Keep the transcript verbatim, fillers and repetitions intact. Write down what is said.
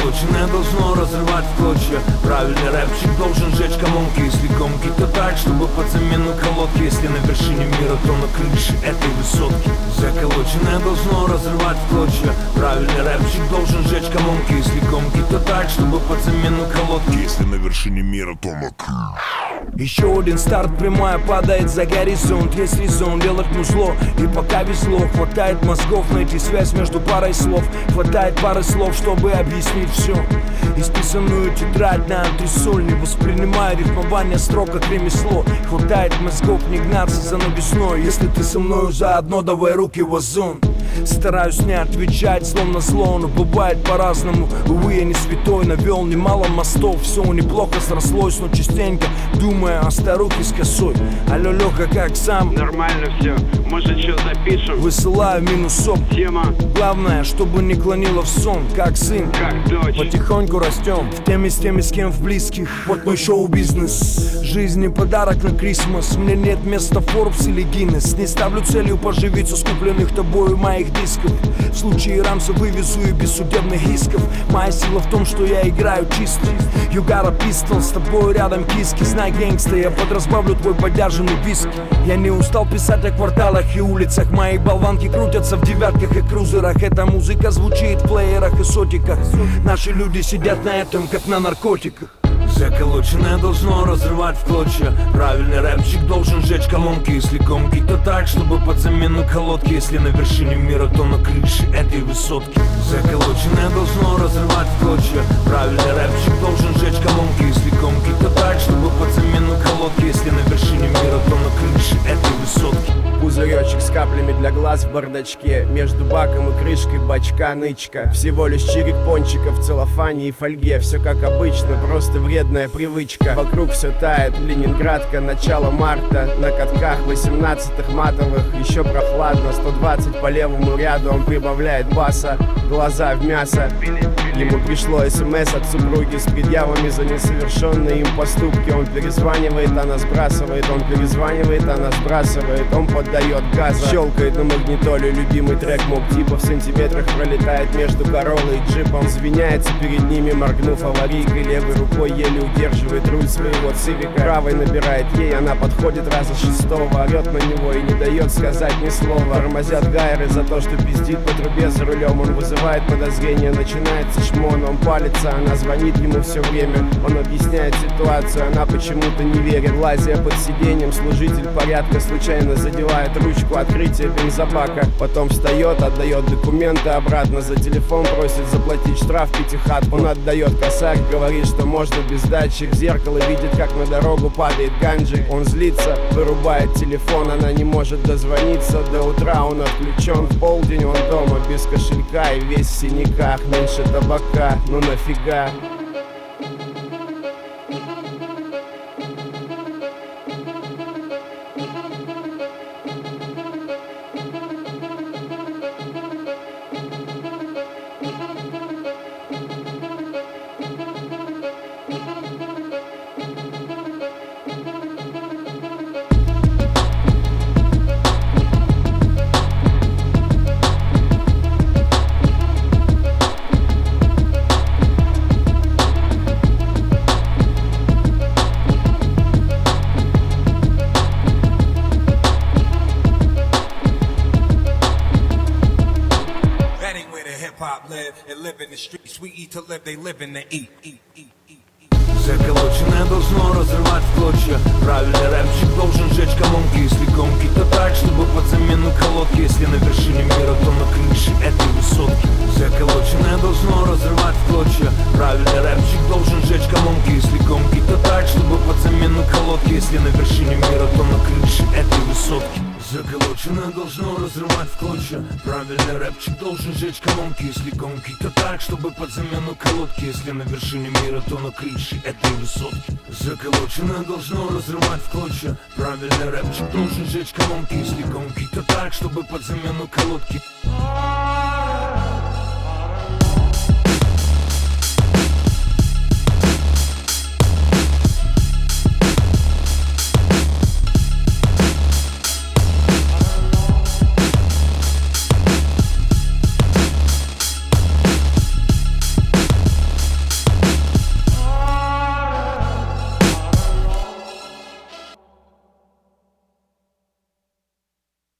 Заколоченное должно разрывать в клочья. Правильный рэпчик должен жечь колонки. Если гонки, то так, чтобы под замену колодки. Если на вершине мира, то на крыше этой высотки. Заколоченное должно разрывать в клочья. Правильный рэпчик должен жечь колонки. Если гонки, то так, чтобы под замену колодки. Если на вершине мира, то на крыше. Еще один старт, прямая падает за горизонт. Есть резон делать музло, и пока везло. Хватает мозгов найти связь между парой слов. Хватает пары слов, чтобы объяснить все. Исписанную тетрадь на антресоль. Не воспринимая рифмование строк как ремесло. Хватает мозгов не гнаться за навесной. Если ты со мною заодно, давай руки в озон. Стараюсь не отвечать, словно зло, но бывает по-разному. Увы, я не святой, навел немало мостов. Все неплохо срослось, но частенько думая о старухе с косой. Алло, Лёха, как сам? Нормально все, может что запишем? Высылаю минусок. Тема, Главное, чтобы не клонило в сон. Как сын, как дочь. потихоньку растем. В теме с теми, с кем в близких. Вот мой шоу-бизнес. Жизни подарок на Крисмас. Мне нет места Forbes или Guinness. Не ставлю целью поживиться с купленных тобою моих дисков. В случае рамса вывезу и без судебных исков. Моя сила в том, что я играю чисто. You got a pistol, с тобой рядом киски. Знай, гэнгста, я подразбавлю твой подержанный виски. Я не устал писать о кварталах и улицах. Мои болванки крутятся в девятках и крузерах. Эта музыка звучит в плеерах и сотиках. Наши люди сидят на этом, как на наркотиках. Заколоченное должно разрывать в клочья. Правильный рэпчик должен жечь колонки. Если гонки, то так, чтобы под замену колодки. Если на вершине мира, то на крыше этой высотки. Заколоченное должно разрывать в клочья. Правильный рэпчик должен жечь колонки. Если гонки, то так, чтобы под замену колодки. Если на вершине мира, то на крыше этой высотки. Пузыречек с каплями для глаз в бардачке. Между баком и крышкой бачка нычка. Всего лишь чирик пончиков в целлофане и фольге. Все как обычно, просто вредная привычка. Вокруг все тает, Ленинградка, начало марта. На катках восемнадцатых матовых еще прохладно. Сто двадцать по левому ряду, он прибавляет баса. Глаза в мясо. Ему пришло смс от супруги с предъявами за несовершенные им поступки. Он перезванивает, она сбрасывает. Он перезванивает, она сбрасывает. Он поддает газа. Щелкает на магнитоле любимый трек Моб Типа. В сантиметрах пролетает между Короллой и джипом. Звеняется перед ними, моргнув аварийкой. Левой рукой еле удерживает руль своего цивика. Правой набирает ей, она подходит раза шестого. Орет на него и не дает сказать ни слова. Тормозят гайры за то, что пиздит по трубе за рулем. Он вызывает подозрение, начинается шмон. Он палится, она звонит ему все время. Он объясняет ситуацию, она почему-то не верит. Лазя под сиденьем, служитель порядка случайно задевает ручку открытия бензобака. Потом встает, отдает документы обратно. За телефон просит заплатить штраф пятихатку. Он отдает косарь, говорит, что можно без датчик. В зеркало видит, как на дорогу падает ганджик. Он злится, вырубает телефон. Она не может дозвониться. До утра он отключен. В полдень он дома без кошелька и весь в синяках. Меньше табака, ну нафига. And live in the streets, we eat to live, they live in the eat, eat, eat, eat. Заколоченное должно разрывать в клочья. Правильный рэпчик должен жечь колонки. Если гонки, то так, чтобы под замену колодки. Если на вершине мира, то на крыше этой высотки. Заколоченное должно разрывать в клочья. Правильный рэпчик должен жечь колонки. Если гонки, то так, чтобы под замену колодки. Если на вершине мира, то на крыше этой высотки. Заколоченное должно разрывать в клочья. Правильный рэпчик должен жечь колонки. Если гонки, то так, чтобы под замену колодки. Если на вершине мира, то на крыше этой высотки. Заколоченное должно разрывать в клочья. Правильный рэпчик должен жечь колонки. Если гонки, то так, чтобы под замену колодки.